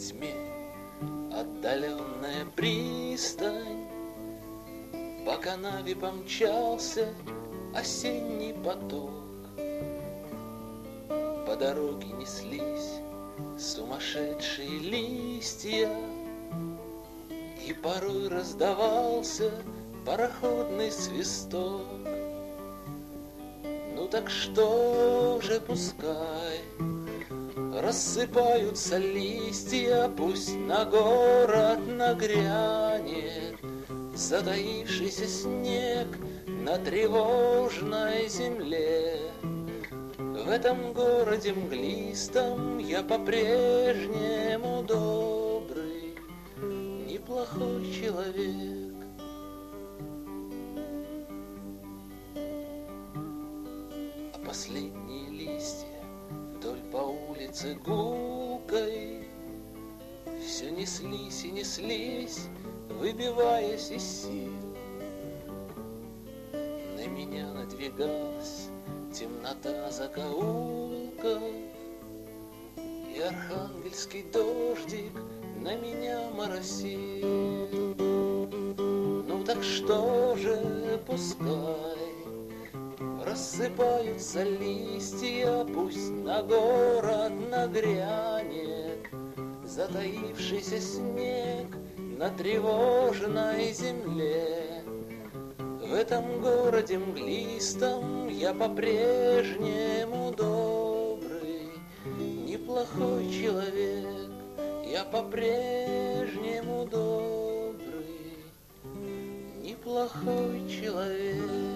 тьме отдаленная пристань. По канаве помчался осенний поток. По дороге неслись сумасшедшие листья, и порой раздавался пароходный свисток. Ну так что же, пускай рассыпаются листья, пусть на город нагрянет затаившийся снег на тревожной земле. В этом городе мглистом я по-прежнему добрый, неплохой человек. А последние листья вдоль по улице гулкой все неслись и неслись, выбиваясь из сил. На меня надвигалась темнота закоулков, и архангельский дождик на меня моросил. Ну так что же, пускай рассыпаются листья, пусть на город нагрянет затаившийся снег на тревожной земле. В этом городе мглистом я по-прежнему добрый, неплохой человек. Я по-прежнему добрый, неплохой человек.